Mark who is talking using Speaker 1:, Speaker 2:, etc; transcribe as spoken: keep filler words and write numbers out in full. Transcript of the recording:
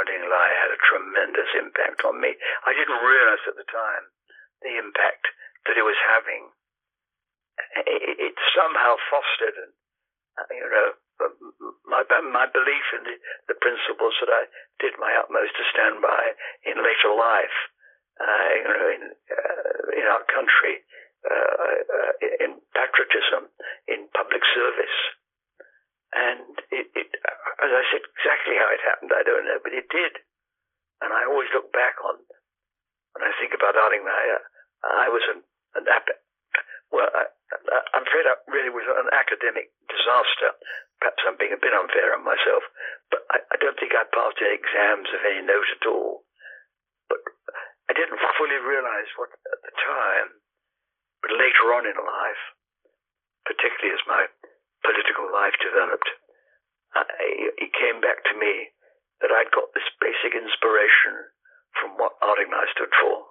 Speaker 1: Harding Lai had a tremendous impact on me. I didn't realize at the time the impact that it was having. It, it somehow fostered, you know, my my belief in the, the principles that I did my utmost to stand by in later life, uh, you know, in uh, in our country, uh, uh, in patriotism, in public service. And it, it, as I said, exactly how it happened, I don't know, but it did. And I always look back on, when I think about Harding Lai, I was an, an well, I, I'm afraid I really was an academic disaster. Perhaps I'm being a bit unfair on myself, but I, I don't think I passed any exams of any note at all. But I didn't fully realize what at the time, but later on in life, particularly as my political life developed, uh, it came back to me that I'd got this basic inspiration from what Harding Lai stood for.